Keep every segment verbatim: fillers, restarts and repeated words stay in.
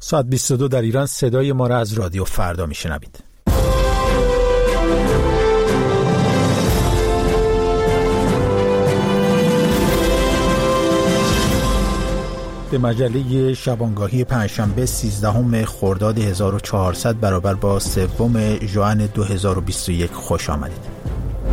ساعت بیست و دو در ایران. صدای ما را از رادیو فردا میشنوید. به مجله شبانگاهی پنجشنبه سیزدهم خرداد هزار و چهارصد برابر با سوم ژوئن دو هزار و بیست و یک خوش آمدید.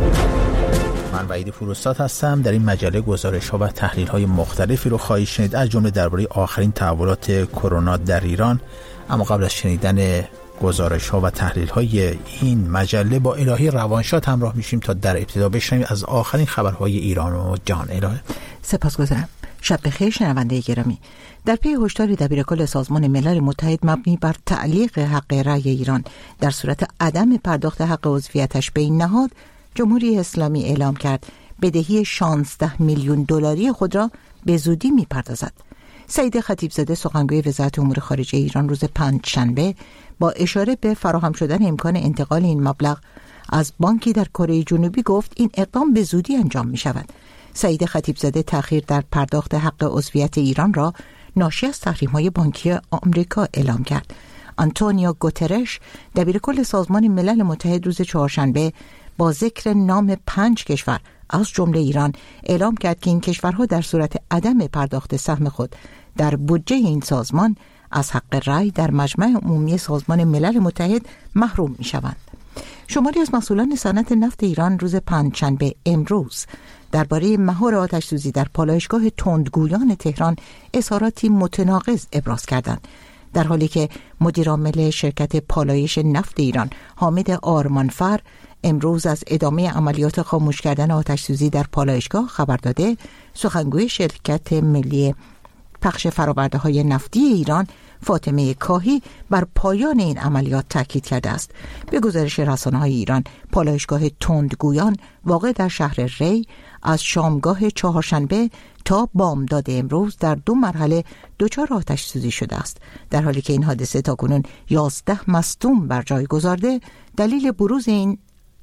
من وحید فروستاد هستم. در این مجله گزارش‌ها و تحلیل‌های مختلفی رو خواهید شنید، از جمله درباره آخرین تحولات کرونا در ایران. اما قبل از شنیدن گزارش‌ها و تحلیل‌های این مجله با الهی روانشاد همراه میشیم تا در ابتدا بشنویم از آخرین خبرهای ایران و جهان. الهی سپاسگزارم. شب بخیر شنونده گرامی. در پی هشدار دبیرکل سازمان ملل متحد مبنی بر تعلیق حق رأی ایران در صورت عدم پرداخت حق عضویتش به این نهاد، جمهوری اسلامی اعلام کرد بدهی شانزده میلیون دلاری خود را به زودی می‌پردازد. سعید خطیبزاده سخنگوی وزارت امور خارجه ایران روز پنجشنبه با اشاره به فراهم شدن امکان انتقال این مبلغ از بانکی در کره جنوبی گفت این اقدام به زودی انجام می‌شود. سعید خطیبزاده تأخیر در پرداخت حق عضویت ایران را ناشی از تحریم‌های بانکی آمریکا اعلام کرد. آنتونیو گوترش دبیرکل سازمان ملل متحد روز چهارشنبه با ذکر نام پنج کشور از جمله ایران اعلام کرد که این کشورها در صورت عدم پرداخت سهم خود در بودجه این سازمان از حق رأی در مجمع عمومی سازمان ملل متحد محروم می‌شوند. شماری از مسئولان صنعت نفت ایران روز پنجشنبه امروز درباره مهار آتش‌سوزی در پالایشگاه تندگویان تهران اظهاراتی متناقض ابراز کردند، در حالی که مدیرعامل شرکت پالایش نفت ایران حامد آرمانفر امروز از ادامه عملیات خاموش کردن آتش‌سوزی در پالایشگاه خبر داده. سخنگوی شرکت ملی پخش فرآورده‌های نفتی ایران فاطمه کاهی بر پایان این عملیات تاکید کرده است. به گزارش رسانه‌های ایران، پالایشگاه تندگویان واقع در شهر ری از شامگاه چهارشنبه تا بامداد امروز در دو مرحله دچار آتش سوزی شده است، در حالی که این حادثه تاکنون یازده مصدوم بر جای گذارده. دلیل بروز این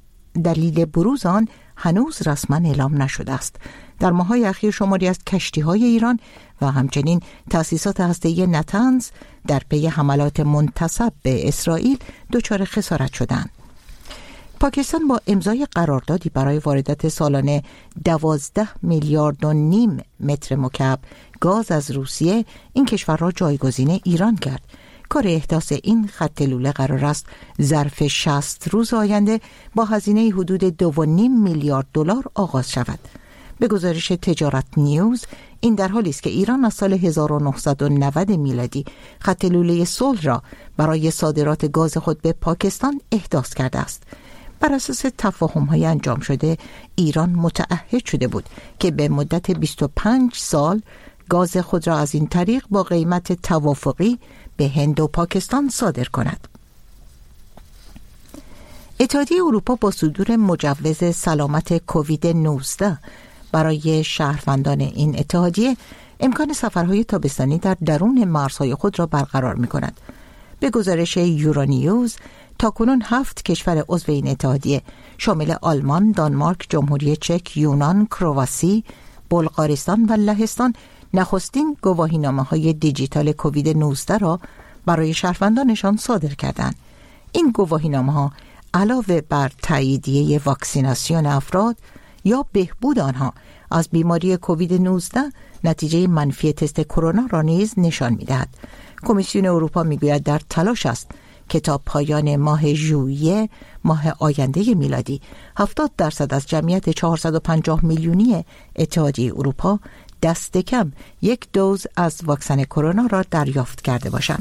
دلیل بروز آن هنوز رسما اعلام نشده است. در ماه‌های اخیر شماری از کشتی‌های ایران و همچنین تأسیسات هسته‌ای نتنز در پی حملات منتسب به اسرائیل دچار خسارت شدند. پاکستان با امضای قراردادی برای واردات سالانه دوازده میلیارد و نیم متر مکعب گاز از روسیه این کشور را جایگزین ایران کرد. کار احداث این خط لوله قرار است ظرف شصت روز آینده با هزینه حدود دو و نیم میلیارد دلار آغاز شود. به گزارش تجارت نیوز، این در حالی است که ایران از سال هزار و نهصد و نود میلادی خط لوله صلح را برای صادرات گاز خود به پاکستان احداث کرده است. بر اساس تفاهم‌های انجام شده، ایران متعهد شده بود که به مدت بیست و پنج سال گاز خود را از این طریق با قیمت توافقی به هند و پاکستان صادر کند. اتحادیه اروپا با صدور مجوز سلامت کووید نوزده برای شهروندان این اتحادیه امکان سفرهای تابستانی در درون مرزهای خود را برقرار می‌کند. به گزارش یورونیوز، تاکنون هفت کشور عضو این اتحادیه شامل آلمان، دانمارک، جمهوری چک، یونان، کرواسی، بلغارستان و لهستان نخستین گواهینامه‌های دیجیتال کووید نوزده را برای شهروندانشان صادر کردند. این گواهینامه‌ها علاوه بر تاییدیه واکسیناسیون افراد یا بهبود آنها از بیماری کووید نوزده نتیجه منفی تست کرونا را نیز نشان می‌دهد. کمیسیون اروپا می‌گوید در تلاش است که تا پایان ماه ژوئیه ماه آینده میلادی هفتاد درصد از جمعیت چهارصد و پنجاه میلیونی اتحادیه اروپا دست کم یک دوز از واکسن کرونا را دریافت کرده باشند.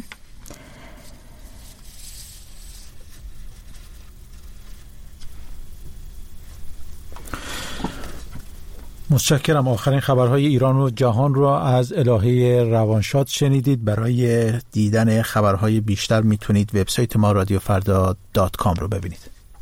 متشکرم. آخرین خبرهای ایران و جهان را از الهه روانشاد شنیدید. برای دیدن خبرهای بیشتر میتونید وبسایت ما رادیو فردا دات کام رو ببینید.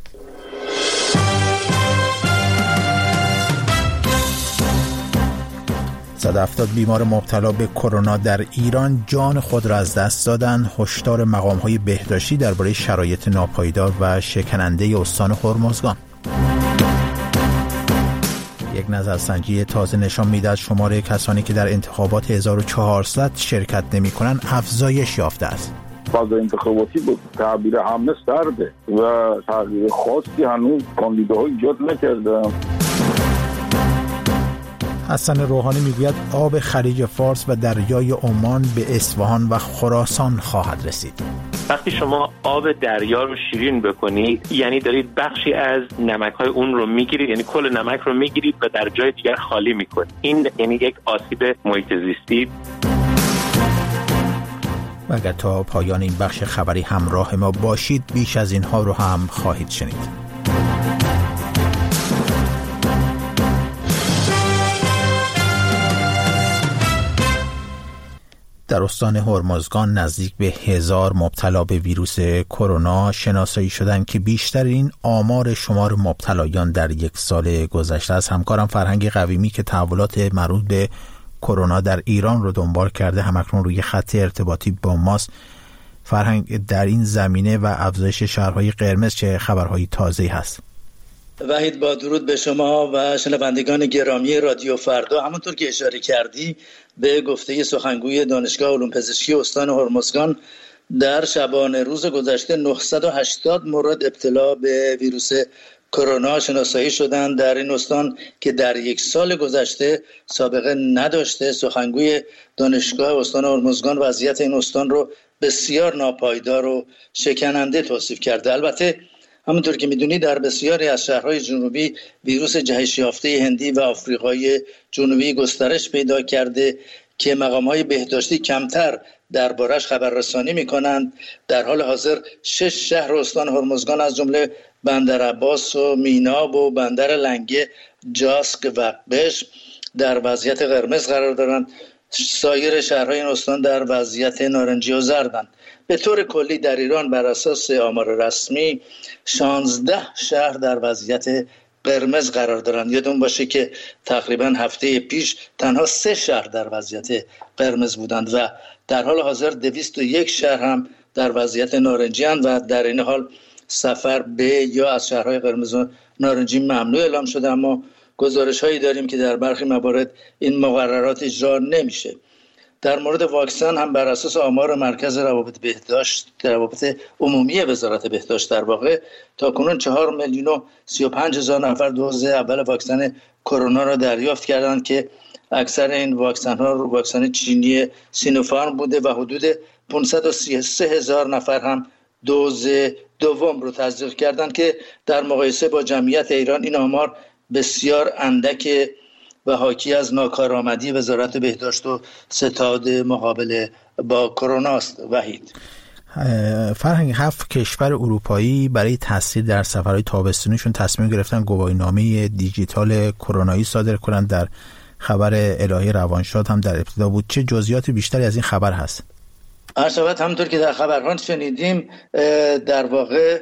صد و هفتاد بیمار مبتلا به کرونا در ایران جان خود را از دست دادند. هشدار مقام‌های بهداشتی درباره شرایط ناپایدار و شکننده استان هرمزگان. یک نظرسنجی تازه نشان می‌دهد شمار کسانی که در انتخابات هزار و چهارصد شرکت نمی‌کنند افزایش یافته است. فاز انتخاباتی با تعبیر همه سرده و تغییر خاصی هنوز کاندیداها ایجاد نکردن. حسن روحانی میگوید آب خلیج فارس و دریای عمان به اصفهان و خراسان خواهد رسید. وقتی شما آب دریا رو شیرین بکنید یعنی دارید بخشی از نمک‌های اون رو میگیرید، یعنی کل نمک رو میگیرید و در جای دیگر خالی میکنید. این یعنی یک آسیب محیط زیستی. و اگر تا پایان این بخش خبری همراه ما باشید بیش از اینها رو هم خواهید شنید. در استان هرمزگان نزدیک به هزار مبتلا به ویروس کرونا شناسایی شدند که بیشتر این آمار شمار مبتلایان در یک سال گذشته است. همکارم فرهنگ قویمی که تحولات مربوط به کرونا در ایران رو دنبال کرده همکنون روی خط ارتباطی با ماست. فرهنگ، در این زمینه و افزایش شهرهای قرمز چه خبرهای تازه‌ای هست؟ وحید، با درود به شما و شنوندگان گرامی رادیو فردا. همونطور که اشاره کردی به گفته سخنگوی دانشگاه علوم پزشکی استان هرمزگان در شبانه روز گذشته نهصد و هشتاد مورد ابتلا به ویروس کرونا شناسایی شدند در این استان که در یک سال گذشته سابقه نداشته. سخنگوی دانشگاه استان هرمزگان وضعیت این استان رو بسیار ناپایدار و شکننده توصیف کرده. البته همونطور که میدونی در بسیاری از شهرهای جنوبی ویروس جهش یافته هندی و آفریقای جنوبی گسترش پیدا کرده که مقام‌های بهداشتی کمتر دربارش خبررسانی می‌کنند. در حال حاضر شش شهر استان هرمزگان از جمله بندرعباس و میناب و بندر لنگه، جاسک و قش در وضعیت قرمز قرار دارند. سایر شهرهای این استان در وضعیت نارنجی و زردند. به طور کلی در ایران بر اساس آمار رسمی شانزده شهر در وضعیت قرمز قرار دارند. یادون باشه که تقریبا هفته پیش تنها سه شهر در وضعیت قرمز بودند و در حال حاضر دویست و یک شهر هم در وضعیت نارنجی هستند و در این حال سفر به یا از شهرهای قرمز و نارنجی ممنوع اعلام شده، اما گزارش هایی داریم که در برخی موارد این مقررات اجرا نمیشه. در مورد واکسن هم بر اساس آمار مرکز روابط بهداشت روابط عمومی وزارت بهداشت در واقع تا کنون چهار میلیون و سی و پنج هزار نفر دوز اول واکسن کرونا را دریافت کردند که اکثر این واکسن ها واکسن چینی سینوفارم بوده و حدود پانصد و سی و سه هزار نفر هم دوز دوم رو تزریق کردند که در مقایسه با جمعیت ایران این آمار بسیار اندک و حاکی از ناکارآمدی وزارت بهداشت و ستاد مقابله با کرونا است. وحید، فرهنگ، هفت کشور اروپایی برای تسهیل در سفرهای تابستونیشون تصمیم گرفتن گواهینامه دیجیتال کرونایی صادر کنند. در خبر الهه روانشاد هم در ابتدا بود. چه جزئیات بیشتری از این خبر هست؟ عرض همونطور که در خبرها شنیدیم در واقع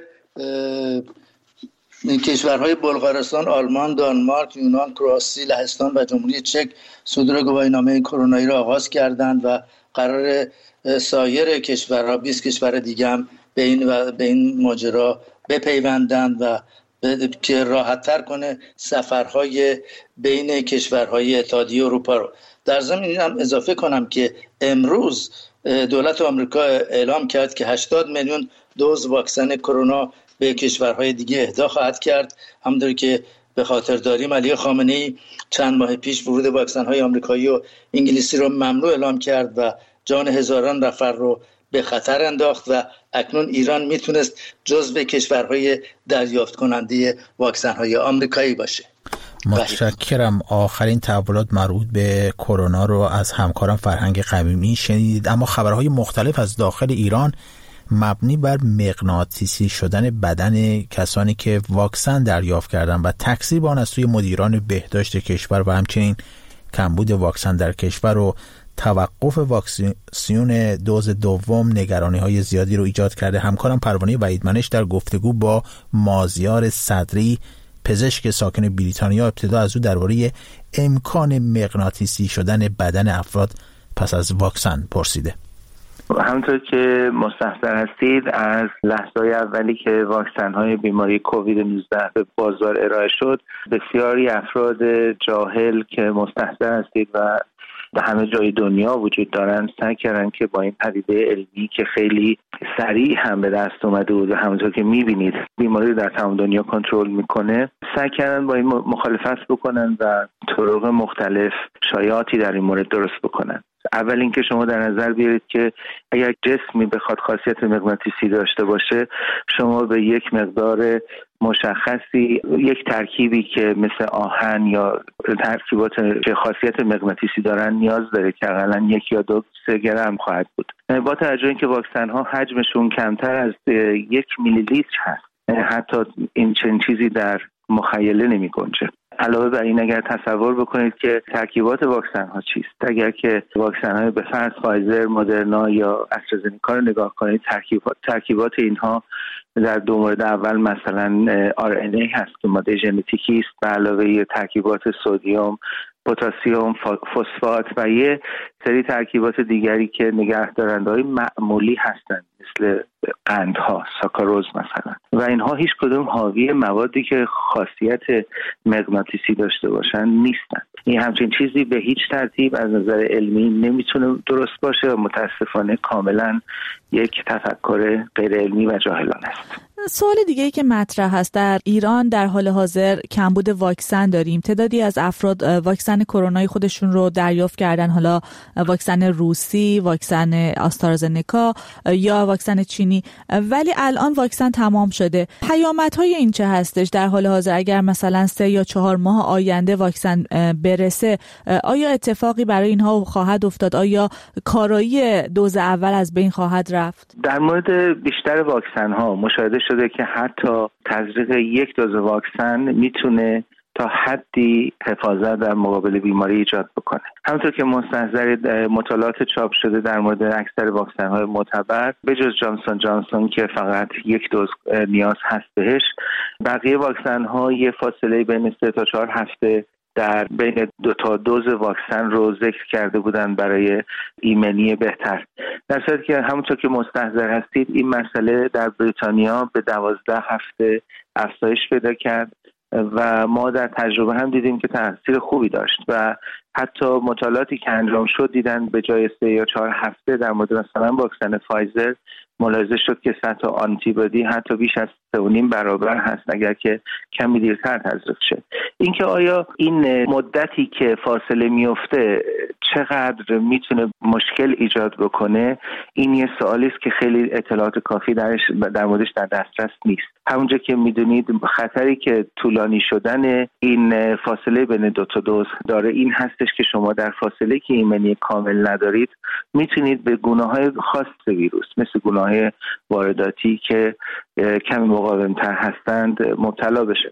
کشورهای بلغارستان، آلمان، دانمارک، یونان، کرواسی، لهستان و جمهوری چک صدور گواهینامه کرونایی را آغاز کردند و قرار سایر کشورها بیست کشور دیگه هم به این و به این ماجرا بپیوندند و که راحت‌تر کنه سفرهای بین کشورهای اتحادیه اروپا رو. در ضمن این هم اضافه کنم که امروز دولت آمریکا اعلام کرد که هشتاد میلیون دوز واکسن کرونا به کشورهای دیگه اهدا خواهد کرد. همونطوری که به خاطر داریم علی خامنه‌ای چند ماه پیش ورود واکسن‌های آمریکایی و انگلیسی رو ممنوع اعلام کرد و جان هزاران نفر رو به خطر انداخت و اکنون ایران میتونست جزو کشورهای دریافت کننده واکسن‌های آمریکایی باشه. متشکرم. آخرین تحولات مربوط به کرونا رو از همکارم فرهنگ قویمی شنیدید. اما خبرهای مختلف از داخل ایران مبنی بر مغناطیسی شدن بدن کسانی که واکسن دریافت کردن و تقصیر با آن از سوی مدیران بهداشت کشور و همچنین کمبود واکسن در کشور و توقف واکسیناسیون دوز دوم نگرانی‌های زیادی رو ایجاد کرده. همکارم پروانه وحیدمنش در گفتگو با مازیار صدری، پزشک ساکن بریتانیا، ابتدا از او درباره امکان مغناطیسی شدن بدن افراد پس از واکسن پرسیده. همونطور که مستحضر هستید از لحظه‌های اولی که واکسن‌های بیماری کووید نوزده به بازار ارائه شد، بسیاری افراد جاهل که مستحضر هستید و در همه جای دنیا وجود دارن سعی کردن که با این پدیده علمی که خیلی سریع هم به دست اومده بود و همونطور که می‌بینید بیماری در تمام دنیا کنترل میکنه، سعی کردن با این مخالفت بکنن و طرق مختلف شایعاتی در این مورد درست بکنن. اول اینکه شما در نظر بیارید که اگر جسمی بخواد خاصیت مغناطیسی داشته باشه، شما به یک مقدار مشخصی، یک ترکیبی که مثل آهن یا ترکیبات که خاصیت مغناطیسی دارن نیاز داره که حداقل یک یا دو سه گرم خواهد بود. با توجه اینکه واکسن ها حجمشون کمتر از یک میلی لیتر هست، حتی این چنین چیزی در مخیله نمی گنجه. علاوه بر این اگر تصور بکنید که ترکیبات واکسن ها چیست، اگر که واکسن های به فرض فایزر، مدرنا یا استرازنیکا رو نگاه کنید، ترکیبات ترکیبات اینها در دو مورد اول مثلا آر ان ای هست که ماده ژنتیکی است، به علاوه ترکیبات سدیم، پتاسیم، فسفات و یه سری ترکیبات دیگری که نگهدارنده‌های معمولی هستند مثل قندها، ساکاروز مثلا، و اینها هیچ کدوم حاوی موادی که خاصیت مغناطیسی داشته باشن نیستند. این همچین چیزی به هیچ ترتیب از نظر علمی نمیتونه درست باشه و متاسفانه کاملا یک تفکر غیر علمی و جاهلانه است. سوال دیگه ای که مطرح هست، در ایران در حال حاضر کمبود واکسن داریم. تعدادی از افراد واکسن کرونای خودشون رو دریافت کردن، حالا واکسن روسی، واکسن آسترازنکا یا واکسن چینی، ولی الان واکسن تمام شده. پیامدهای این چه هستش در حال حاضر؟ اگر مثلا سه یا چهار ماه آینده واکسن برسه، آیا اتفاقی برای اینها خواهد افتاد؟ آیا کارایی دوز اول از بین خواهد رفت؟ در مورد بیشتر واکسن ها مشاهده شده که حتی تزریق یک دوز واکسن میتونه تا حدی حفاظت در مقابل بیماری ایجاد بکنه. همونطور که مستحضر مطالعات چاپ شده در مورد اکثر واکسن های معتبر به جز جانسون جانسون که فقط یک دوز نیاز هست بهش، بقیه واکسن ها یه فاصله بین سه تا چهار هفته در بین دو تا دوز واکسن رو ذکر کرده بودن برای ایمنی بهتر. در صورتی که همونطور که مستحضر هستید این مسئله در بریتانیا به دوازده هفته افزایش پیدا کرد و ما در تجربه هم دیدیم که تاثیر خوبی داشت و حتی مطالعاتی که انجام شد دیدن به جای سه یا چهار هفته در مورد مثلا واکسن فایزر ملاحظه شد که سطح آنتی بادی حتی بیش از سه و نیم برابر هست اگر که کمی دیرتر تزریق شه. اینکه آیا این مدتی که فاصله میفته چقدر میتونه مشکل ایجاد بکنه، این یه سوالی است که خیلی اطلاعات کافی درش در موردش در دسترس نیست. همونجا که میدونید خطری که طولانی شدن این فاصله بین دو تا دوز داره این هستش که شما در فاصله که ایمنی کامل ندارید میتونید به گونه‌های خاص ویروس مثل گونه‌های وارداتی که کمی مقاوم‌تر هستند مبتلا بشه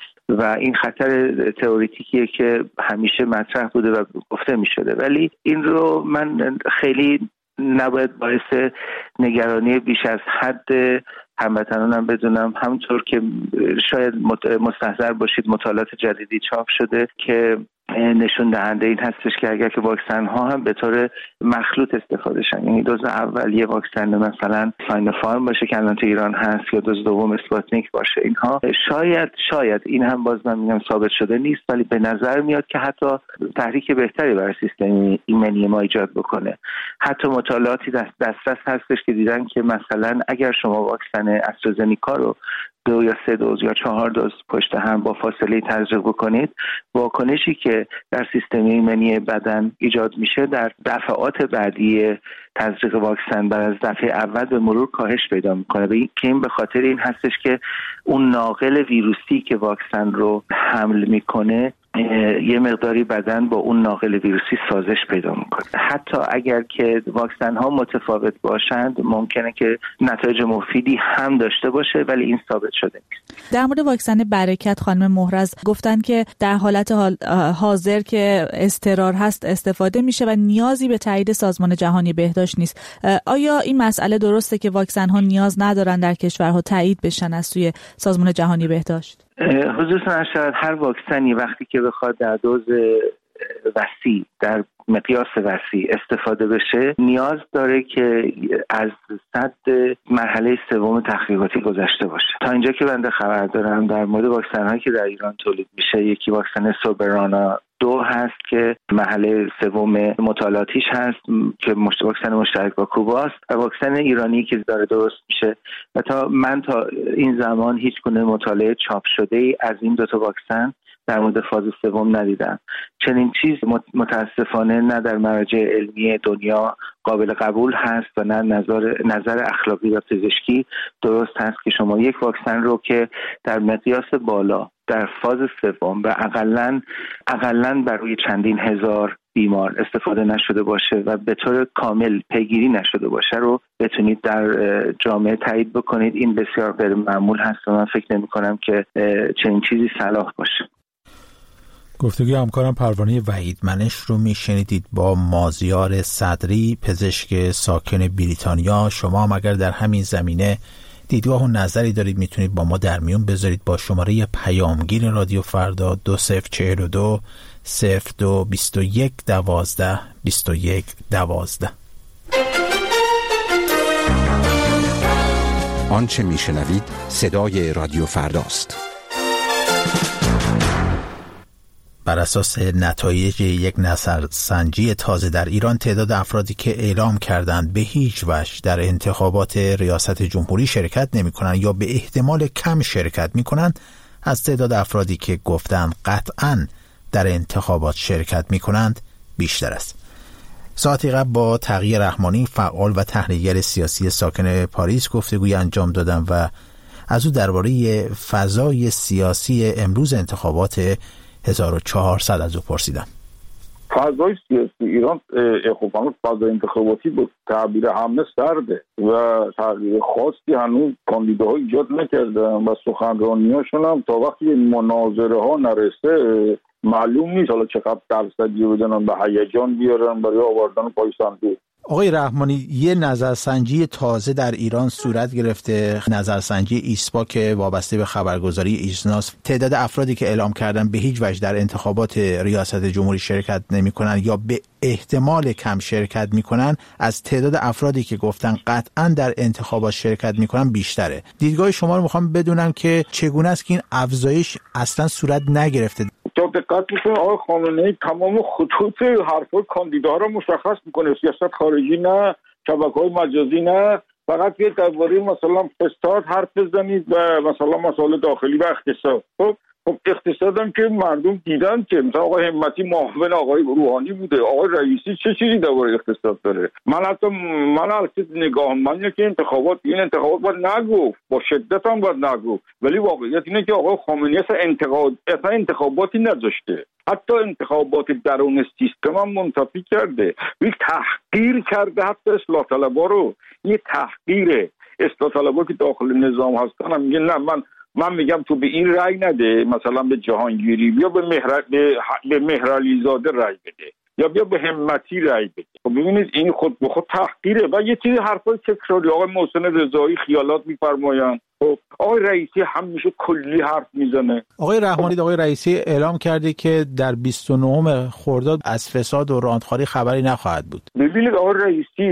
و این خطر تئوریتیکیه که همیشه مطرح بوده و گفته می شده، ولی این رو من خیلی نباید باعث نگرانی بیش از حد هموطنانم بدونم. همونطور که شاید مستحضر باشید مطالعات جدیدی چاپ شده که نشون دهنده این هستش که اگر که واکسن ها هم به طور مخلوط استفاده شن، یعنی دوز اول یه واکسن مثلا ساینوفارم باشه که الان تو ایران هست یا دوز دوم اسپوتنیک باشه، اینها شاید شاید این هم باز من میگم ثابت شده نیست، ولی به نظر میاد که حتی تحریک بهتری برای سیستم ایمنی ما ایجاد بکنه. حتی مطالعاتی دست دسترس هستش که دیدن که مثلا اگر شما واکسن استرازنیکا رو دو یا سه دوز یا چهار دوز پشت هم با فاصله تزریق بکنید، واکنشی که در سیستم ایمنی بدن ایجاد میشه در دفعات بعدی تزریق واکسن بعد از دفعه اول به مرور کاهش پیدا میکنه. به این که این به خاطر این هستش که اون ناقل ویروسی که واکسن رو حمل میکنه یه مقداری بدن با اون ناقل ویروسی سازش پیدا میکنه. حتی اگر که واکسن ها متفاوت باشند ممکنه که نتایج مفیدی هم داشته باشه، ولی این ثابت شده نیست. در مورد واکسن برکت خانم محرز گفتن که در حالت حاضر که اضطرار هست استفاده میشه و نیازی به تایید سازمان جهانی بهداشت نیست. آیا این مسئله درسته که واکسن ها نیاز ندارن در کشورها تایید بشن از سوی سازمان جهانی بهداشت؟ حضورتون ارشد، هر واکسنی وقتی که بخواد در دوز وسیع، در مقیاس وسیع استفاده بشه، نیاز داره که از صد مرحله سوم تحقیقاتی گذشته باشه. تا اینجا که بنده خبر دارم در مورد واکسن‌هایی که در ایران تولید میشه، یکی واکسن سوبرانا دو هست که مرحله سوم مطالعاتیش هست که واکسن مشترک با کوباست و واکسن ایرانی که داره درست میشه و تا من تا این زمان هیچ گونه مطالعه چاپ شده ای از این دو تا واکسن در مورد فاز سوم ندیدم. چنین چیز متاسفانه نه در مراجع علمی دنیا قابل قبول هست و نه نظر نظر اخلاقی و پزشکی درست هست که شما یک واکسن رو که در مقیاس بالا در فاز سوم و اقلن اقلن بر روی چندین هزار بیمار استفاده نشده باشه و به طور کامل پیگیری نشده باشه رو بتونید در جامعه تایید بکنید. این بسیار غیر معمول هست و من فکر نمی کنم که چنین چیزی صلاح باشه. گفتگوی همکارم پروانه وحیدمنش رو میشنیدید با مازیار صدری، پزشک ساکن بریتانیا. شما هم اگر در همین زمینه دیدگاه و نظری دارید میتونید با ما در میون بذارید با شماره پیامگیر رادیو فردا دو صفر چهل و دو صفر دو بیست و یک دوازده بیست و یک دوازده. آنچه میشنوید صدای رادیو فرداست. بر اساس نتایج یک نظرسنجی تازه در ایران، تعداد افرادی که اعلام کردند به هیچ وجه در انتخابات ریاست جمهوری شرکت نمی کنند یا به احتمال کم شرکت می کنند از تعداد افرادی که گفتند قطعاً در انتخابات شرکت می کنند بیشتر است. ساعتی قبل با تقی رحمانی، فعال و تحلیلگر سیاسی ساکن پاریس، گفتگوی انجام دادم و از او درباره فضای سیاسی امروز انتخابات هزار و چهارصد از او پرسیدم. فضای سیاسی ایران خب فضای انتخاباتی به تعبیر همه سرده و تغییر خاصی هنوز کاندیداها ایجاد نکردن و سخنرانیاشون هم تا وقتی مناظره ها نرسه معلوم نیست حالا چقدر درصدی بدنن به هیجان بیارن برای آوردن پای صندوق. آقای رحمانی، یه نظرسنجی تازه در ایران صورت گرفته، نظرسنجی ایسپا که وابسته به خبرگزاری ایزناس. تعداد افرادی که اعلام کردن به هیچ وجه در انتخابات ریاست جمهوری شرکت نمی کنن یا به احتمال کم شرکت می کنن از تعداد افرادی که گفتن قطعا در انتخابات شرکت می کنن بیشتره. دیدگاه شما رو میخوام بدونم که چگونه است که این افزایش اصلا صورت نگرفته؟ تا دقت میکنه آقای خامنه‌ای تمام خطوط حرفای کاندیداها رو مشخص میکنه، سیاست خارجی نه، شبکه‌های مجازی نه، فقط یه درباره مثلا فساد حرف بزنید و مثلا مسائل داخلی و اقتصاد. خب خب اقتصادم که مردم دیدن که مثلا آقای همتی معاون آقای روحانی بوده، آقای رئیسی چه چیزی درباره اقتصاد داره. من حتی من البته نگاه من که انتخابات این انتخابات باید نگفت، با شدت هم باید نگفت، ولی واقعیت اینه که آقای خامنه‌ای اصلا انتخابات اصلا انتخاباتی نذاشته، حتی انتخابات درون سیستم هم منتفی کرده، یک تحقیر کرده حتی اصلاح طلبا رو. یه تحقیره. اصلاح طلبا که داخل نظام هستن هم میگه نه من من میگم تو به این رأی نده، مثلا به جهانگیری بیا به مهر به, به مهرعلی زاده رأی بده یا بیا به همتی رأی بده. خب ببینید این خود به خود تحقیره. و یه چیز حرفای تکراری آقای محسن رضایی خیالات میفرمایند. خب آقای رئیسی همیشه کلی حرف میزنه. آقای رحمانی، آقای رئیسی اعلام کرده که در بیست و نهم خرداد از فساد و راندخواری خبری نخواهد بود. ببینید آقای رئیسی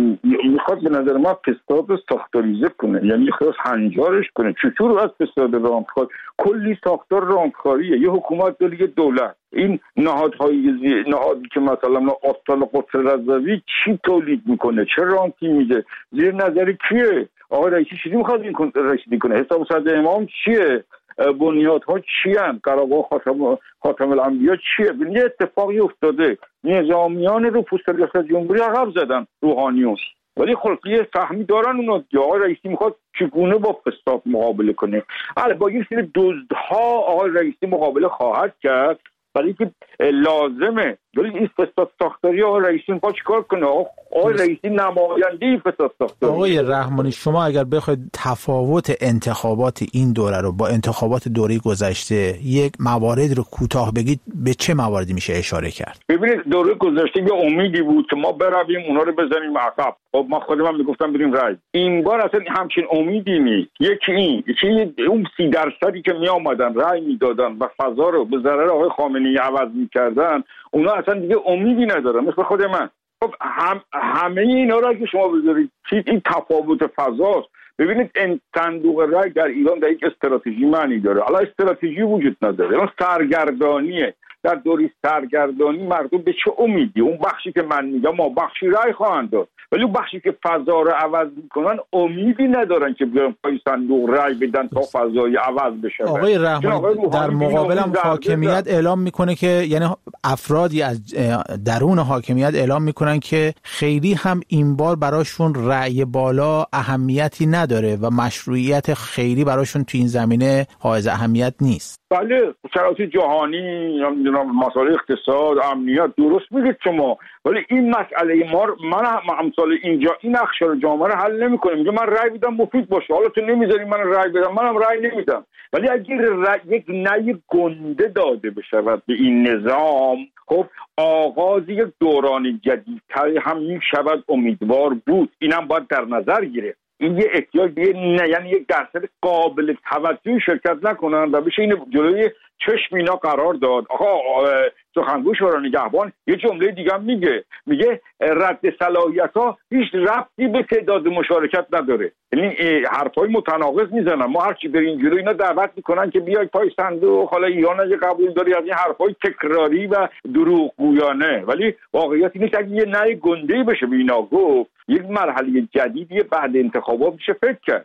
میخواد به نظر من فساد رو ساختاریزه کنه، یعنی میخواد هنجارش کنه. چطور از فساد راندخواری؟ کلی ساختار راندخاریه. یه حکومت داره، یه دولت، این نهادهای نهادی که مثلا آستان قدس رضوی چی تولید میکنه، چه رانتی میده، زیر نظر کیه؟ آقای رئیسی چیزی میخواد این رسیدگی کنه؟ حساب صدر امام چیه؟ بنیادها چی هست؟ قراقاه خاتم خاتم الانبیا چیه؟ یه اتفاقی افتاده، نظامیان رو پوست ریاست جمهوری عقب زدن روحانیون، ولی خلقی فهمی دارن اونا که آقای رئیسی میخواد چگونه با فساد مقابله کنه. حالا با این سری دزدها آقای رئیسی مقابله خواهد کرد، ولی که لازمه. ولی این فساد ساختاری آقای رئیسی میخواد چیکار کنه؟ آقای رئیسی نماینده فساد ساختاری. آقای رحمانی، شما اگر بخواید تفاوت انتخابات این دوره رو با انتخابات دوره گذشته یک موارد رو کوتاه بگید، به چه مواردی میشه اشاره کرد؟ ببینید دوره گذشته یه امیدی بود که ما برویم اونا رو بزنیم عقب. خب ما خودم هم میگفتم بریم رای. این بار اصلا همچین امیدی نیست. یکی این یکی اون سی درصدی که می آمدن رای میدادن و فضا رو به ضرر آقای خامنه‌ای عوض میکردن، اونا اصلا دیگه امیدی ندارن. مثل خود من. خب هم همه اینا رو اگه شما بذارید این تفاوت فضاست. ببینید این صندوق رای در ایران در یک استراتژی معنی داره. حالا استراتژی وجود نداره، اون سرگردانیه. در دوری سرگردانی مردم به چه امیدی؟ اون بخشی که من میگم ما بخشی رای خواهند داد، ولی اون بخشی که فضا رو عوض میکنن امیدی ندارن که بیان پای صندوق رای بدن تا فضای عوض بشه. آقای رحمانی در مقابل هم حاکمیت اعلام میکنه که یعنی افرادی از درون حاکمیت اعلام میکنن که خیلی هم این بار براشون رأی بالا اهمیتی نداره و مشروعیت خیلی براشون تو این زمینه حائز اهمیت نیست. بله، شرایط جهانی، نمیدونم مسائل اقتصاد، امنیت، درست میگید شما، ولی این مسئله ما من امثال اینجا این اقشار جامعه رو حل نمیکنه. میگه من رأی بدم مفید باشه، حالا تو نمیذاری من رأی بدم، منم رأی نمیدم. ولی اگر یک نهی گنده داده بشه به این نظام، خب آغاز یک دوران جدیدتری هم میشود امیدوار بود. اینم باید در نظر گرفت. این یه احتیاج نه، یعنی یک درصد قابل توجه شرکت نکنن و بشه این جلوی چشم اینا قرار داد. آقا سخنگوی شورای نگهبان یه جمله دیگه هم میگه، میگه رد صلاحیت‌ها هیچ ربطی به تعداد مشارکت نداره. یعنی حرفای متناقض میزنن. ما هر چی بریم جلو اینا دعوت میکنن که بیای پای صندوق، حالا ایران اگه قبول داری از این حرفای تکراری و دروغگویانه، ولی واقعیت اینه که اگه یه نه گنده‌ای بشه به اینا گفت، یک مرحله جدیدی بعد انتخابات میشه فکر کرد.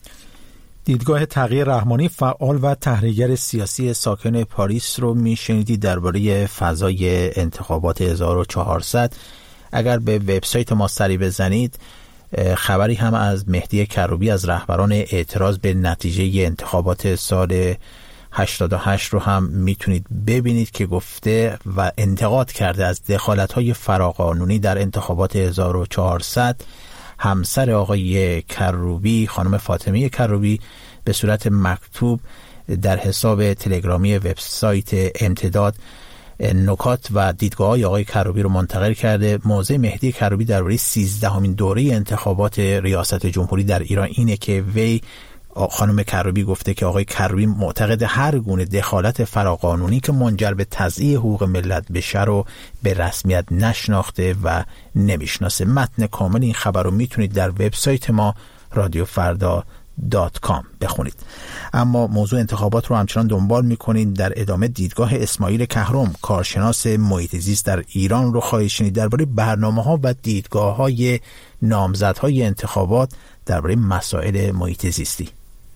دیدگاه تغییر رحمانی، فعال و تحلیلگر سیاسی ساکن پاریس رو میشنیدید درباره فضای انتخابات هزار و چهارصد. اگر به وبسایت ما سری بزنید خبری هم از مهدی کروبی از رهبران اعتراض به نتیجه انتخابات سال هشتاد و هشت رو هم میتونید ببینید که گفته و انتقاد کرده از دخالت‌های فراقانونی در انتخابات هزار و چهارصد. همسر آقای کروبی، خانم فاطمه کروبی، به صورت مکتوب در حساب تلگرامی وبسایت امتداد نکات و دیدگاه‌های آقای کروبی رو منتقل کرده. موضع مهدی کروبی درباره سیزدهمین دوره انتخابات ریاست جمهوری در ایران اینه که وی خانم کروبی گفته که آقای کروبی معتقد هر گونه دخالت فراقانونی که منجر به تضییع حقوق ملت بشه رو به رسمیت نشناخته و نمیشناسه. متن کامل این خبر رو میتونید در وبسایت ما رادیو فردا دات کام بخونید. اما موضوع انتخابات رو همچنان دنبال میکنید. در ادامه دیدگاه اسماعیل کهرم، کارشناس محیط زیست در ایران رو خواهید شنید درباره برنامه‌ها و دیدگاه‌های نامزدهای انتخابات درباره مسائل محیط زیستی.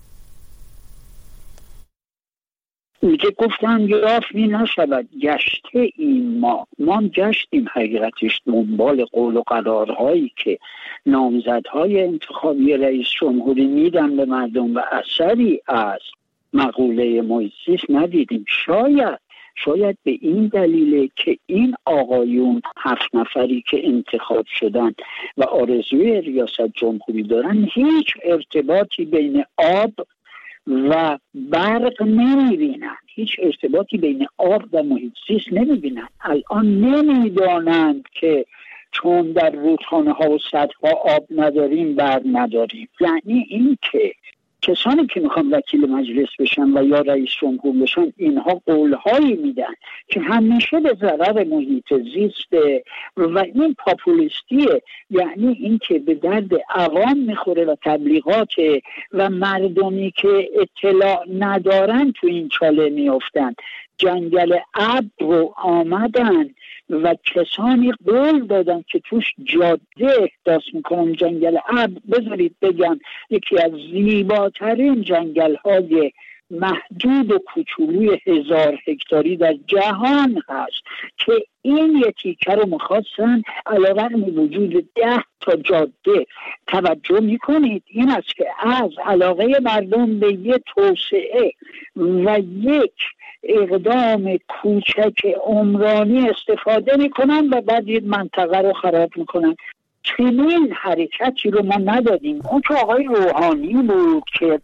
میگه گفتن یافی نشود گشته این ما ما گشتیم حقیقتش دنبال قول و قرارهایی که نامزدهای انتخابی رئیس جمهوری میدن به مردم و اثری از مقوله محیط زیست ندیدیم. شاید شاید به این دلیله که این آقایون هفت نفری که انتخاب شدن و آرزوی ریاست جمهوری دارن هیچ ارتباطی بین آب و برق نمیبینن، هیچ ارتباطی بین آب و محیط زیست نمیبینن. الان نمیدانند که چون در رودخانه ها و سدها آب نداریم برق نداریم. یعنی این که کسانی که میخوان وکیل مجلس بشن و یا رئیس جمهور بشن اینها قولهایی میدن که همیشه به ضرر محیط زیسته و این پاپولیستیه. یعنی این که به درد عوام میخوره و تبلیغات و مردمی که اطلاع ندارن تو این چاله میافتن. جنگل ابر رو آمدن و کسانی قول دادن که توش جاده احداث میکنن. جنگل ابر بذارید بگم یکی از زیباترین جنگل های محدود و کوچولوی هزار هکتاری در جهان هست که این یکیکه رو میخواستن علیرغم وجود ده تا جاده. توجه میکنید این است که از علاقه مردم به یه توسعه و یک اقدام کوچک عمرانی استفاده میکنن و بعد این منطقه رو خراب میکنن. چنین حرکتی رو ما ندادیم. اون که آقای روحانی بود که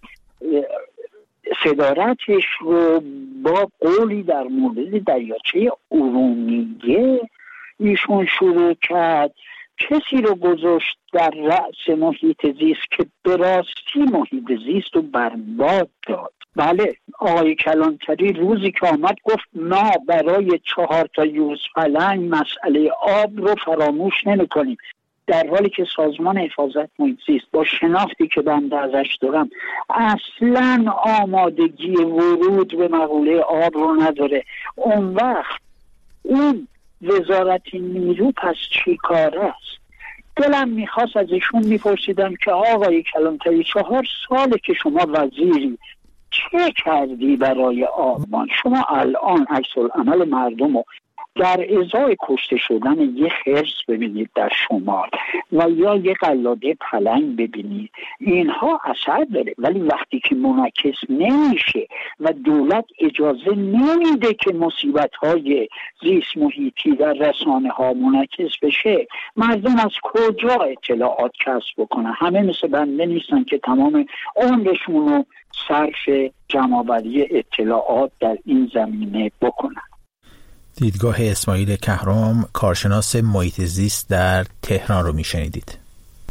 صدارتش رو با قولی در مورد دریاچه ارومیه ایشون شروع کرد کسی رو گذاشت در رأس محیط زیست که به راستی محیط زیست رو برباد داد. بله، آقای کلانتری روزی که آمد گفت ما برای چهار تا یوزپلنگ مسئله آب رو فراموش نمی کنیم، در حالی که سازمان حفاظت محیط زیست با شناختی که بنده ازش دارم اصلا آمادگی ورود به مقوله آب رو نداره. اون وقت اون وزارت نیرو پس چی کار است؟ دلم میخواست از ایشون میپرسیدم که آقای کلانتری چهار ساله که شما وزیری، چه کردی برای آبمان؟ شما الان عکس‌العمل مردم رو در ازای کشته شدن یه خرس ببینید در شمال و یا یه قلاده پلنگ ببینید، اینها اثر داره. ولی وقتی که منعکس نمیشه و دولت اجازه نمیده که مصیبت‌های زیست محیطی در رسانه ها منعکس بشه، مردم از کجا اطلاعات کسب بکنن؟ همه مثل بنده نیستن که تمام عمرشون رو صرف جمع‌آوری اطلاعات در این زمینه بکنن. دیدگاه اسماعیل کهرام، کارشناس محیط زیست در تهران رو میشنیدید.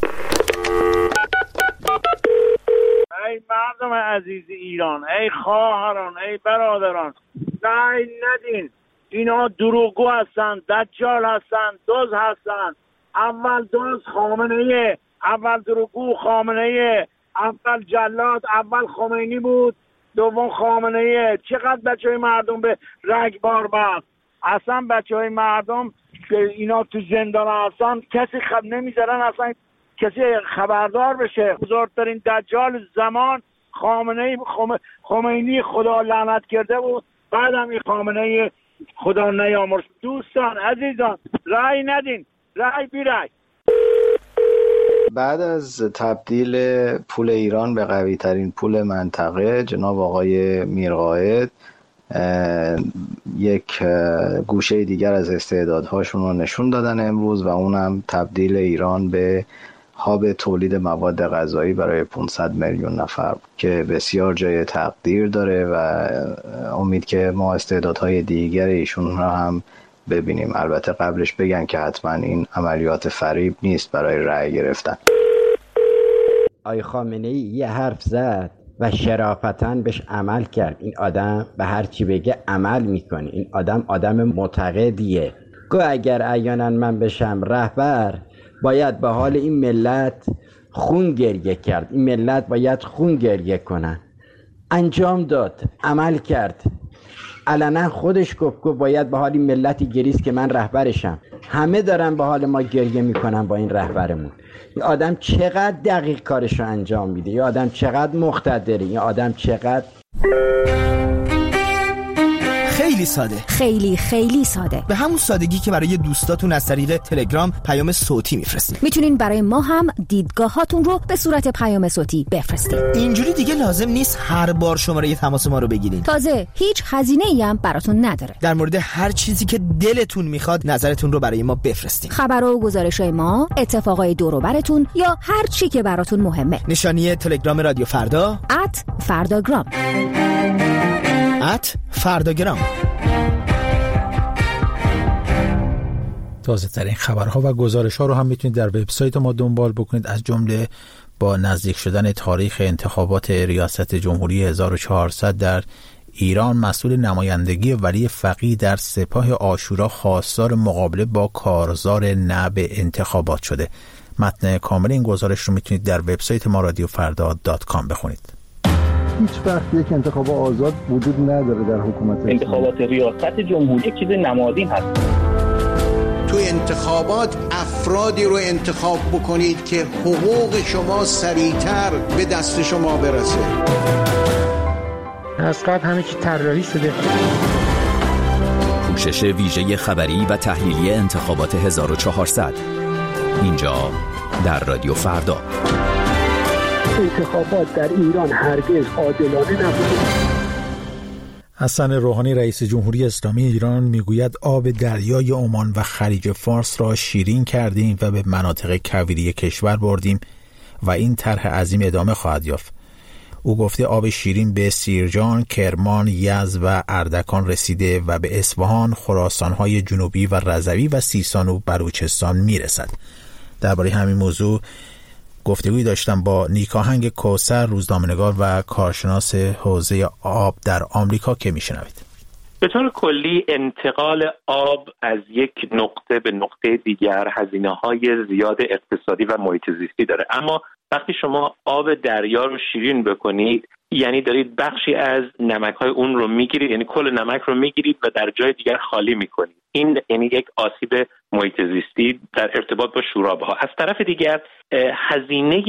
ای مردم عزیز ایران، ای خواهران، ای برادران، رأی ندین. اینا دروغگو هستن، دجال هستن، دزد هستن. اول دزد خامنه‌ای، اول دروغگو خامنه‌ای، اول جلاد، اول خمینی بود، دوم خامنه‌ای. چقدر بچهای مردم به رگبار بست. اصلا بچهای مردم که اینا تو زندان هستن کسی خب نمیذارن اصلا کسی خبردار بشه. بزرگترین دجال زمان خامنه‌ای، خمینی خدا لعنت کرده بود، بعد هم این خامنه‌ای خدا نیامرز. دوستان عزیزان، رأی ندین، رأی بی رأی. بعد از تبدیل پول ایران به قوی ترین پول منطقه، جناب آقای میرقائد یک گوشه دیگر از استعدادهاشون رو نشون دادن امروز و اونم تبدیل ایران به هاب تولید مواد غذایی برای پانصد میلیون نفر که بسیار جای تقدیر داره و امید که ما استعدادهای دیگر ایشون رو هم ببینیم. البته قبلش بگن که حتما این عملیات فریب نیست برای رأی گرفتن. آقای خامنه‌ای یه حرف زد و شرافتاً بهش عمل کرد. این آدم به هر چی بگه عمل میکنه. این آدم آدم معتقدیه. گو اگر احیانا من بشم رهبر، باید به حال این ملت خون گریه کرد. این ملت باید خون گریه کنن. انجام داد، عمل کرد. علنا خودش گفت گفت باید به حال این ملتی گریست که من رهبرشم. همه دارن به حال ما گریه میکنن با این رهبرمون. این آدم چقدر دقیق کارشو انجام میده، این آدم چقدر مقتدره، این آدم چقدر خیلی ساده، خیلی خیلی ساده، به همون سادگی که برای دوستاتون از طریق تلگرام پیام صوتی میفرستید. میتونین برای ما هم دیدگاهاتون رو به صورت پیام صوتی بفرستید. اینجوری دیگه لازم نیست هر بار شماره تماس ما رو بگیرین. تازه هیچ هزینه‌ای هم براتون نداره. در مورد هر چیزی که دلتون میخواد نظرتون رو برای ما بفرستید. خبر و گزارش‌های ما، اتفاقای دور و براتون یا هر چی که براتون مهمه. نشانی تلگرام رادیو فردا ات فرداگرام ات فرداگرام. تازه ترین خبرها و گزارش‌ها رو هم میتونید در وبسایت ما دنبال بکنید، از جمله با نزدیک شدن تاریخ انتخابات ریاست جمهوری هزار و چهارصد در ایران، مسئول نمایندگی ولی فقیه در سپاه عاشورا خواستار مقابله با کارزار نه به انتخابات شده. متن کامل این گزارش رو میتونید در وبسایت ما رادیو فردا دات کام بخونید. هیچ وقت یک انتخاب آزاد وجود نداره در حکومت. انتخابات ریاست جمهوری چیز نمادین هست. تو انتخابات افرادی رو انتخاب بکنید که حقوق شما سریعتر به دست شما برسه. از قبل همه چی طراحی شده. پوشش ویژه خبری و تحلیلی انتخابات هزار و چهارصد اینجا در رادیو فردا. انتخابات در ایران هرگز عادلانه نبود. حسن روحانی رئیس جمهوری اسلامی ایران میگوید آب دریای عمان و خلیج فارس را شیرین کردیم و به مناطق کویری کشور بردیم و این طرح عظیم ادامه خواهد یافت. او گفته آب شیرین به سیرجان، کرمان، یزد و اردکان رسیده و به اصفهان، خراسان‌های جنوبی و رضوی و سیستان و بلوچستان میرسد. درباره همین موضوع گفتگویی داشتم با نیکاهنگ کوثر، روزنامه‌نگار و کارشناس حوزه آب در آمریکا که میشنوید. به طور کلی انتقال آب از یک نقطه به نقطه دیگر هزینه‌های زیاد اقتصادی و محیط زیستی داره، اما وقتی شما آب دریا رو شیرین بکنید یعنی دارید بخشی از نمک‌های اون رو میگیرید، یعنی کل نمک رو میگیرید و در جای دیگر خالی میکنید. این یعنی یک آسیب محیط زیستی در ارتباط با شوراب‌ها. از طرف دیگر هزینه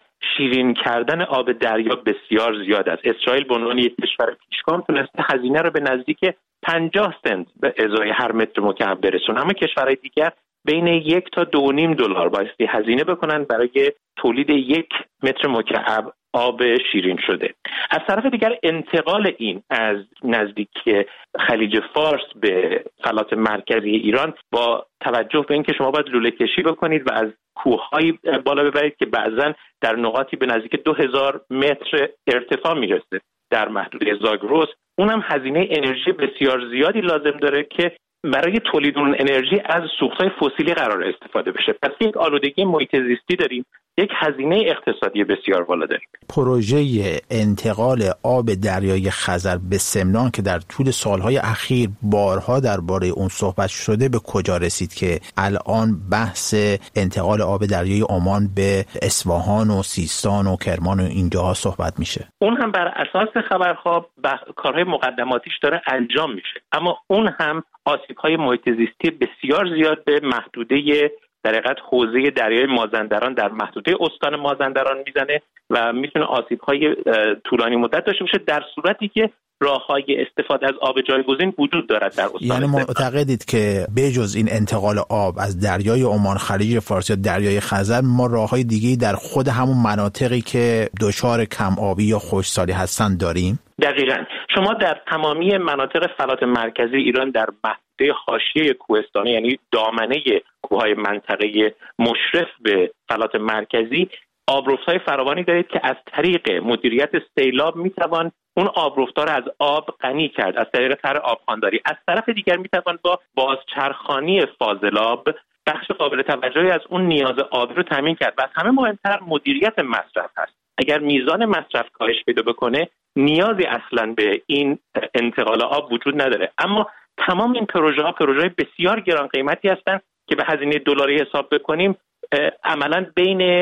شیرین کردن آب دریا بسیار زیاد است. اسرائیل به عنوان یک کشور پیشگام تونسته هزینه رو به نزدیک پنجاه سنت به ازای هر متر مکعب برسونه، اما کشورهای دیگر بین یک تا دو و نیم دلار بایستی هزینه بکنن برای تولید یک متر مکعب آب شیرین شده. از طرف دیگر انتقال این از نزدیک خلیج فارس به فلات مرکزی ایران با توجه به اینکه شما باید لوله کشی بکنید و از کوه‌های بالا ببرید که بعضاً در نقاطی به نزدیک دو هزار متر ارتفاع میرسه در محدوده زاگرس، اونم هزینه انرژی بسیار زیادی لازم داره که برای تولید اون انرژی از سوخت‌های فسیلی قرار استفاده بشه. پس یک آلودگی محیط زیستی داریم، یک هزینه اقتصادی بسیار بالا داریم. پروژه انتقال آب دریای خزر به سمنان که در طول سالهای اخیر بارها درباره اون صحبت شده به کجا رسید که الان بحث انتقال آب دریای عمان به اصفهان و سیستان و کرمان و اینجاها صحبت میشه؟ اون هم بر اساس خبرها کارهای مقدماتیش داره انجام میشه، اما اون هم آسیب‌های محیط زیستی بسیار زیاد به محدوده در حقیقت حوزه دریای مازندران در محدوده استان مازندران میزنه و میتونه آسیب‌های طولانی مدت داشته باشه در صورتی که راه‌های استفاده از آب جایگزین وجود دارد در استان. یعنی معتقدید که بجز این انتقال آب از دریای عمان، خلیج فارس یا دریای خزر، ما راه‌های دیگه‌ای در خود همون مناطقی که دچار کم آبی یا خشکسالی هستن داریم؟ دقیقاً. شما در تمامی مناطق فلات مرکزی ایران در محدوده حاشیه کوهستانی، یعنی دامنه کوههای منطقه مشرف به فلات مرکزی، آبرفت‌های فراوانی دارید که از طریق مدیریت سیلاب میتوان اون آبرفت‌ها را از آب غنی کرد از طریق طرح آبخوانداری. از طرف دیگر میتوان با بازچرخانی فاضلاب بخش قابل توجهی از اون نیاز آبی رو تامین کرد و از همه مهمتر مدیریت مصرف هست. اگر میزان مصرف کاهش پیدا بکنه نیازی اصلا به این انتقال آب وجود نداره. اما تمام این پروژه ها پروژه بسیار گران قیمتی هستند که به هزینه دلاری حساب بکنیم عملاً بین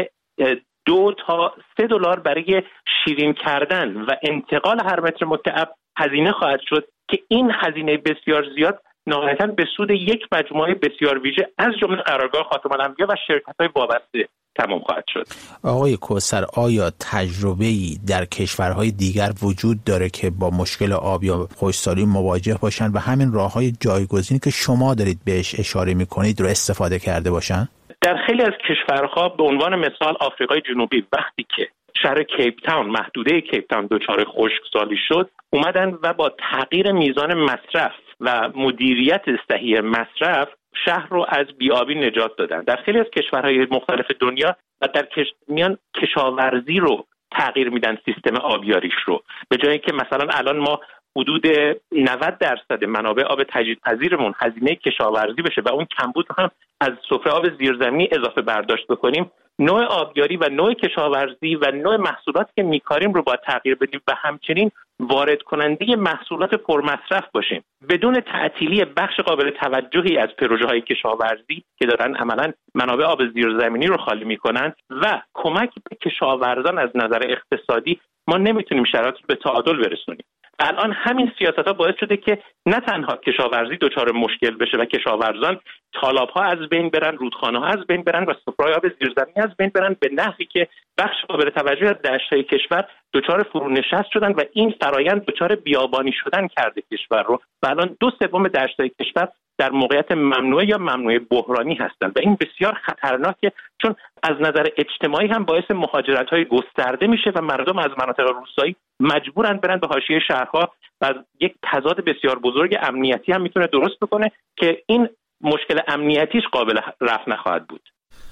دو تا سه دلار برای شیرین کردن و انتقال هر متر مکعب هزینه خواهد شد که این هزینه بسیار زیاد نهایتاً به سود یک مجموعه بسیار ویژه از جمله قرارگاه خاتم الانبیا و شرکت‌های وابسته تمام خواهد شد. آقای کوثر، آیا تجربه‌ای در کشورهای دیگر وجود داره که با مشکل آب یا خشکسالی مواجه باشن و همین راه‌های جایگزینی که شما دارید بهش اشاره می‌کنید رو استفاده کرده باشن؟ در خیلی از کشورها به عنوان مثال آفریقای جنوبی وقتی که شهر کیپ تاون، محدوده کیپ تاون دچار خشکسالی شد، اومدن و با تغییر میزان مصرف و مدیریت صحیح مصرف شهر رو از بیابی نجات دادن. در خیلی از کشورهای مختلف دنیا و در کش... میان کشاورزی رو تغییر میدن، سیستم آبیاریش رو، به جایی که مثلا الان ما حدود نود درصد منابع آب تجدیدپذیرمون هزینه کشاورزی بشه و اون کمبود هم از سفره آب زیرزمینی اضافه برداشت بکنیم، نوع آبیاری و نوع کشاورزی و نوع محصولات که میکاریم رو باید تغییر بدیم و همچنین وارد کننده محصولات پرمصرف باشیم. بدون تعطیلی بخش قابل توجهی از پروژه‌های کشاورزی که دارن عملاً منابع آب زیرزمینی رو خالی میکنن و کمک به کشاورزان از نظر اقتصادی، ما نمیتونیم شرایط رو به تعادل برسونیم. الان همین سیاست‌ها باعث شده که نه تنها کشاورزی دچار مشکل بشه و کشاورزان تالاب‌ها از بین برن، رودخانه‌ها از بین برن و سفره‌های آب زیرزمینی از بین برن، به نحوی که بخش قابل توجهی از دشت‌های کشور دچار فرونشست شدن و این فرایند دچار بیابانی شدن کرده کشور رو و الان دو سوم دشت‌های کشور در موقعیت ممنوعه یا ممنوعه بحرانی هستند و این بسیار خطرناکه، چون از نظر اجتماعی هم باعث مهاجرت‌های گسترده میشه و مردم از مناطق روستایی مجبورن برن به حاشیه شهرها و یک تضاد بسیار بزرگ امنیتی هم میتونه درست بکنه که این مشکل امنیتیش قابل رفع نخواهد بود.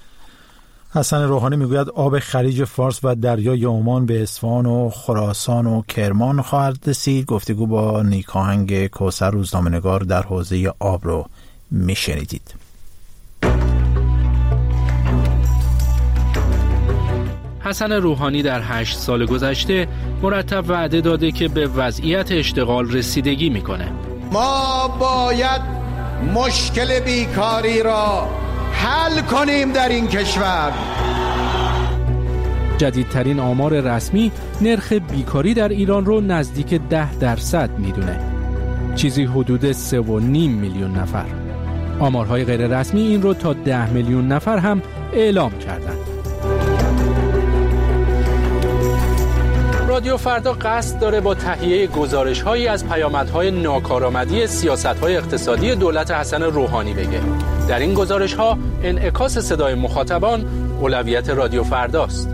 حسن روحانی میگوید آب خلیج فارس و دریای عمان به اصفهان و خراسان و کرمان خواهد رسید. گفتگو با نیکاهنگ کوثر، روزنامه‌نگار در حوزه آب رو میشنیدید. حسن روحانی در هشت سال گذشته مرتب وعده داده که به وضعیت اشتغال رسیدگی میکنه. ما باید مشکل بیکاری را حل کنیم در این کشور. جدیدترین آمار رسمی نرخ بیکاری در ایران رو نزدیک ده درصد میدونه، چیزی حدود سه و نیم میلیون نفر. آمارهای غیر رسمی این رو تا ده میلیون نفر هم اعلام کردند. رادیو فردا قصد داره با تهیه گزارش‌هایی از پیامدهای ناکارآمدی سیاست‌های اقتصادی دولت حسن روحانی بگه. در این گزارش‌ها انعکاس صدای مخاطبان اولویت رادیو فرداست.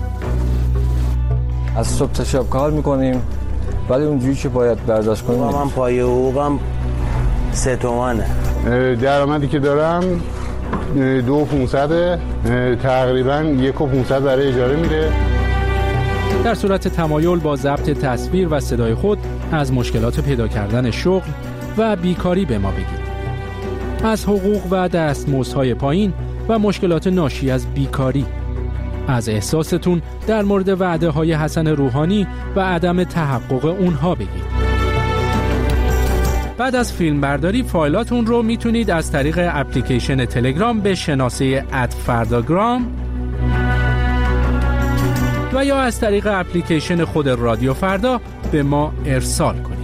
از صبح تا شب کار می‌کنیم ولی اونجوری که باید برداشت کنیم. من پای حقوقم سه تومنه. درآمدی که دارم دو پونصد، تقریباً یک و پونصد برای اجاره میره. در صورت تمایل با ضبط تصویر و صدای خود از مشکلات پیدا کردن شغل و بیکاری به ما بگید. از حقوق و دستمزدهای پایین و مشکلات ناشی از بیکاری. از احساستون در مورد وعده های حسن روحانی و عدم تحقق اونها بگید. بعد از فیلم برداری فایلاتون رو میتونید از طریق اپلیکیشن تلگرام به شناسه ات فرداگرام و یا از طریق اپلیکیشن خود رادیو فردا به ما ارسال کنید.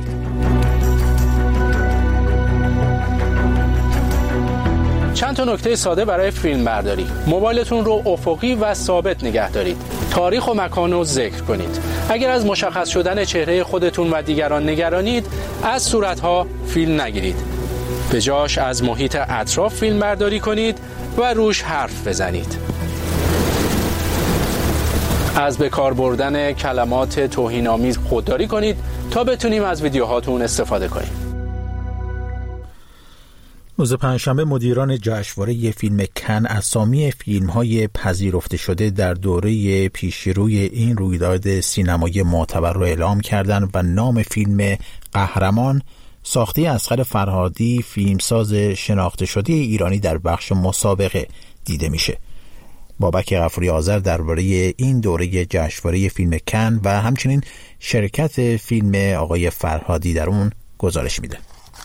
چند تا نکته ساده برای فیلم برداری. موبایلتون رو افقی و ثابت نگه دارید. تاریخ و مکان رو ذکر کنید. اگر از مشخص شدن چهره خودتون و دیگران نگرانید، از صورتها فیلم نگیرید. به جاش از محیط اطراف فیلم برداری کنید و روش حرف بزنید. از به کار بردن کلمات توهین‌آمیز خودداری کنید تا بتونیم از ویدیوهاتون استفاده کنیم. روز پنجشنبه مدیران جشنواره فیلم کن اسامی فیلم‌های پذیرفته شده در دوره پیشروی این رویداد سینمایی معتبر را اعلام کردند و نام فیلم قهرمان ساخته اصغر فرهادی، فیلمساز شناخته شده ایرانی، در بخش مسابقه دیده میشه. بابک غفوری آذر درباره این دوره جشنواره فیلم کن و همچنین شرکت فیلم آقای فرهادی در اون گزارش میده.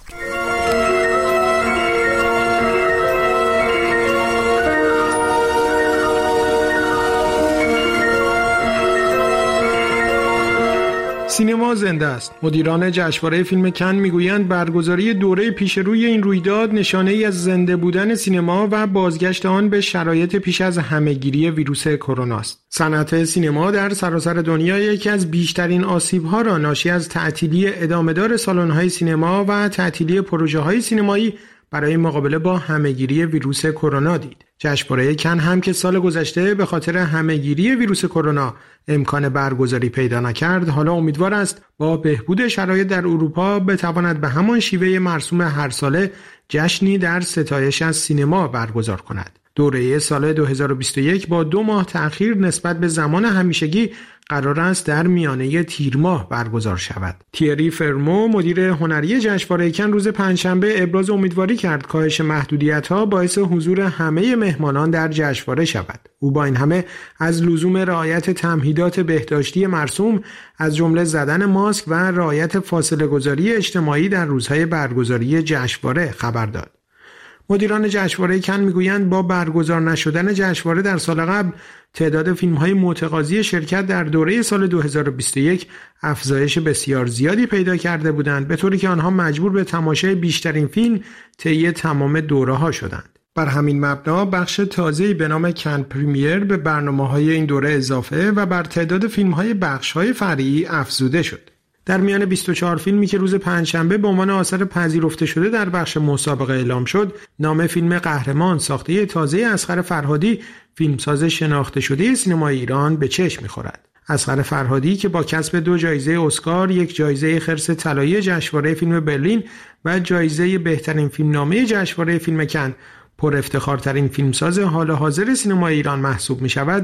سینما زنده است. مدیران جشنواره فیلم کن میگویند برگزاری دوره پیش روی این رویداد نشانه ای از زنده بودن سینما و بازگشت آن به شرایط پیش از همهگیری ویروس کرونا است. صنعت سینما در سراسر دنیا یکی از بیشترین آسیب‌ها را ناشی از تعطیلی ادامه‌دار سالن‌های سینما و تعطیلی پروژه‌های سینمایی برای مقابله با همهگیری ویروس کرونا دید. جشنواره کن هم که سال گذشته به خاطر همهگیری ویروس کرونا امکان برگزاری پیدا نکرد، حالا امیدوار است با بهبود شرایط در اروپا بتواند به همان شیوه مرسوم هر ساله جشنی در ستایش از سینما برگزار کند. دوره سال دو هزار و بیست و یک با دو ماه تأخیر نسبت به زمان همیشگی قرار است در میانه تیر ماه برگزار شود. تیری فرمو مدیر هنری جشنواره کن روز پنجشنبه ابراز امیدواری کرد کاهش محدودیت‌ها باعث حضور همه مهمانان در جشنواره شود. او با این همه از لزوم رعایت تمهیدات بهداشتی مرسوم از جمله زدن ماسک و رعایت فاصله گذاری اجتماعی در روزهای برگزاری جشنواره خبر داد. مدیران جشنواره کن میگویند با برگزار نشدن جشنواره در سال قبل تعداد فیلم‌های متقاضی شرکت در دوره سال دو هزار و بیست و یک افزایش بسیار زیادی پیدا کرده بودند، به طوری که آنها مجبور به تماشای بیشترین فیلم طی تمام دوره‌ها شدند. بر همین مبنا بخش تازه‌ای به نام کن پریمیر به برنامه‌های این دوره اضافه و بر تعداد فیلم‌های بخش‌های فرعی افزوده شد. در میان بیست و چهار فیلمی که روز پنجشنبه به عنوان آثار پذیرفته شده در بخش مسابقه اعلام شد، نام فیلم قهرمان ساخته تازه اصغر فرهادی، فیلمساز شناخته شده سینمای ایران، به چشم می‌خورد. اصغر فرهادی که با کسب دو جایزه اسکار، یک جایزه خرس طلایی جشنواره فیلم برلین و جایزه بهترین فیلمنامه جشنواره فیلم کن، پر افتخارترین فیلمساز حال حاضر سینمای ایران محسوب می شود،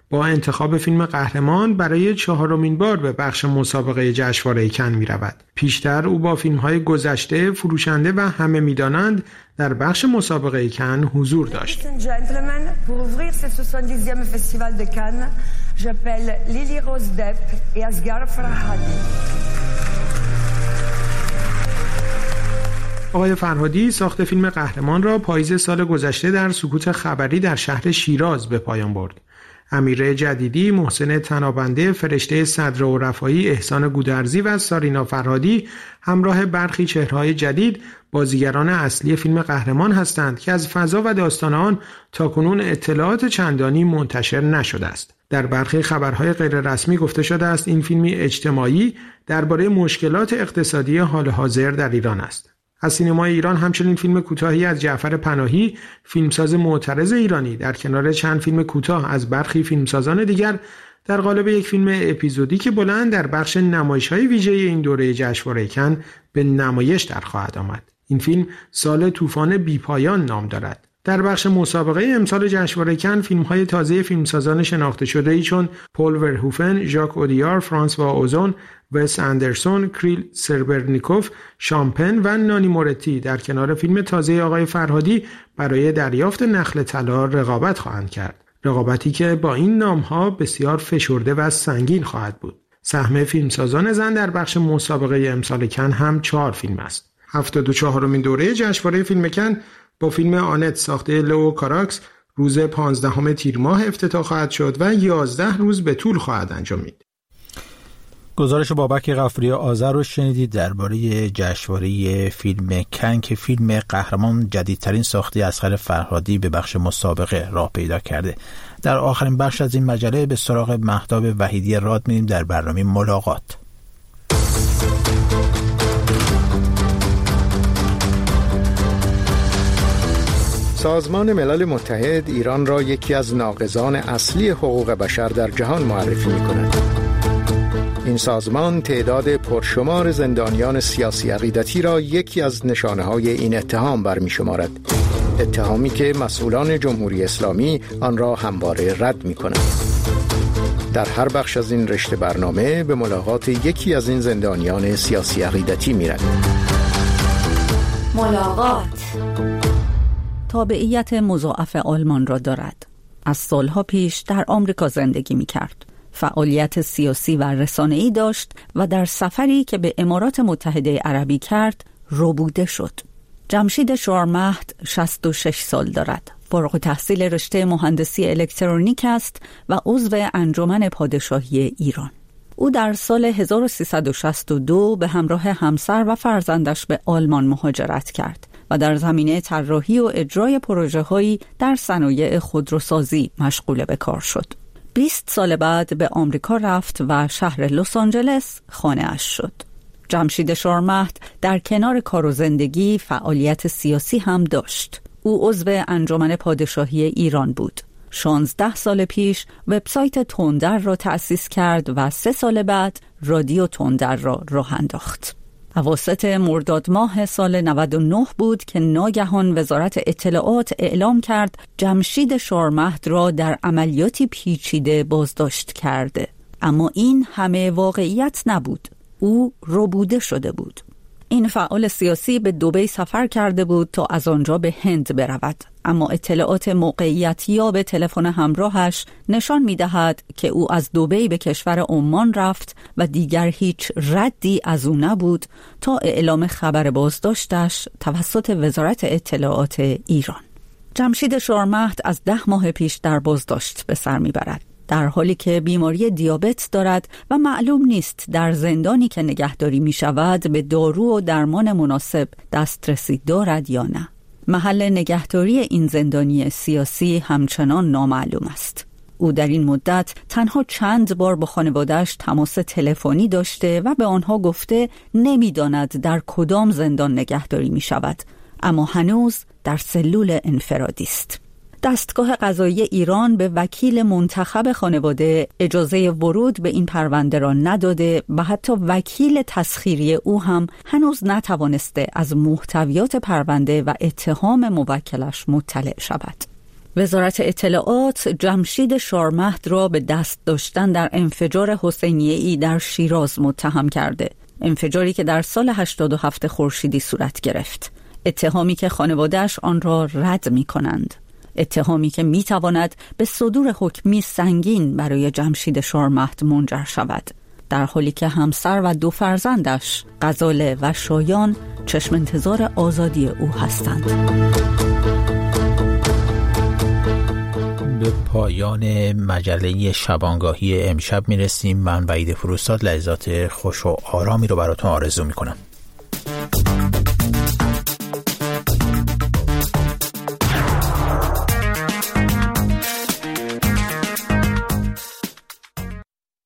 با انتخاب فیلم قهرمان برای چهارمین بار به بخش مسابقه جشنواره کن می‌رود. پیشتر او با فیلم‌های گذشته، فروشنده و همه می‌دانند در بخش مسابقه کن حضور داشت. آقای فرهادی ساخت فیلم قهرمان را پاییز سال گذشته در سکوت خبری در شهر شیراز به پایان برد. امیره جدیدی، محسن تنابنده، فرشته صدر و رفایی، احسان گودرزی و سارینا فرهادی همراه برخی چهره‌های جدید بازیگران اصلی فیلم قهرمان هستند که از فضا و داستان آن تاکنون اطلاعات چندانی منتشر نشده است. در برخی خبرهای غیررسمی گفته شده است این فیلمی اجتماعی درباره مشکلات اقتصادی حال حاضر در ایران است. از سینمای ایران همچنین فیلم کوتاهی از جعفر پناهی، فیلمساز معترض ایرانی، در کنار چند فیلم کوتاه از برخی فیلمسازان دیگر در قالب یک فیلم اپیزودیک بلند در بخش نمایش‌های ویژه این دوره جشنواره کن به نمایش در خواهد آمد. این فیلم سال طوفان بی‌پایان نام دارد. در بخش مسابقه امسال جشنواره کن فیلم‌های تازه فیلمسازان شناخته شده‌ای چون پل ورهوفن، ژاک اودیار، فرانسوا اوزون، وس اندرسون، کریل سربرنیکوف، شامپن و نانی مورتی در کنار فیلم تازه آقای فرهادی برای دریافت نخل طلا رقابت خواهند کرد. رقابتی که با این نام‌ها بسیار فشرده و سنگین خواهد بود. سهم فیلمسازان زن در بخش مسابقه امسال کن هم چهار فیلم است. هفتاد و چهارمین دوره جشنواره فیلم کن با فیلم آنت ساخته لو کاراکس روز پانزدهم تیر ماه افتتاح خواهد شد و یازده روز به طول خواهد انجامید. گزارش بابک غفوری آذر رو شنیدید درباره جشنواره فیلم کن که فیلم قهرمان جدیدترین ساخته اصغر فرهادی به بخش مسابقه راه پیدا کرده. در آخرین بخش از این مجله به سراغ مهتاب وحیدی راد می‌ریم در برنامه ملاقات. سازمان ملل متحد ایران را یکی از ناقضان اصلی حقوق بشر در جهان معرفی می‌کند. این سازمان تعداد پرشمار زندانیان سیاسی عقیدتی را یکی از نشانه‌های این اتهام برمی‌شمارد. اتهامی که مسئولان جمهوری اسلامی آن را همواره رد می‌کنند. در هر بخش از این رشته برنامه به ملاقات یکی از این زندانیان سیاسی عقیدتی می‌رویم. ملاقات تابعیت مضاعف آلمان را دارد. از سالها پیش در آمریکا زندگی می‌کرد. فعالیت سیاسی و رسانه‌ای داشت و در سفری که به امارات متحده عربی کرد ربوده شد. جمشید شوارمهد شصت و شش سال دارد. فارغ التحصیل رشته مهندسی الکترونیک است و عضو انجمن پادشاهی ایران. او در سال هزار و سیصد و شصت و دو به همراه همسر و فرزندش به آلمان مهاجرت کرد و در زمینه طراحی و اجرای پروژه‌هایی در صنایع خودروسازی مشغول به کار شد. بیست سال بعد به آمریکا رفت و شهر لس آنجلس خانه اش شد. جمشید شوارمهد در کنار کار و زندگی فعالیت سیاسی هم داشت. او عضو انجمن پادشاهی ایران بود. شانزده سال پیش وبسایت تندر را تأسیس کرد و سه سال بعد رادیو تندر را راه انداخت. اواسط مرداد ماه سال نود و نه بود که ناگهان وزارت اطلاعات اعلام کرد جمشید شوارمهد را در عملیاتی پیچیده بازداشت کرده. اما این همه واقعیت نبود. او ربوده شده بود. این فعال سیاسی به دبی سفر کرده بود تا از آنجا به هند برود. اما اطلاعات موقعیت یاب تلفن همراهش نشان می‌دهد که او از دبی به کشور عمان رفت و دیگر هیچ ردی از او نبود تا اعلام خبر بازداشتش توسط وزارت اطلاعات ایران. جمشید شوارمهد از ده ماه پیش در بازداشت به سر می‌برد، در حالی که بیماری دیابت دارد و معلوم نیست در زندانی که نگهداری می شود به دارو و درمان مناسب دسترسی دارد یا نه. محل نگهداری این زندانی سیاسی همچنان نامعلوم است. او در این مدت تنها چند بار با خانواده‌اش تماس تلفنی داشته و به آنها گفته نمی‌داند در کدام زندان نگهداری می شود، اما هنوز در سلول انفرادی است. دستگاه قضایی ایران به وکیل منتخب خانواده اجازه ورود به این پرونده را نداده و حتی وکیل تسخیری او هم هنوز نتوانسته از محتویات پرونده و اتهام موکلش مطلع شود. وزارت اطلاعات جمشید شارمهد را به دست داشتن در انفجار حسینیه‌ای در شیراز متهم کرده. انفجاری که در سال هشتاد و هفت خورشیدی صورت گرفت. اتهامی که خانواده‌اش آن را رد می‌کنند. اتهامی که می‌تواند به صدور حکمی سنگین برای جمشید شارمهد منجر شود. در حالی که همسر و دو فرزندش غزاله و شایان چشم انتظار آزادی او هستند. به پایان مجله شبانگاهی امشب میرسیم. من وحید فروزاد لحظات خوش و آرامی رو براتون آرزو میکنم.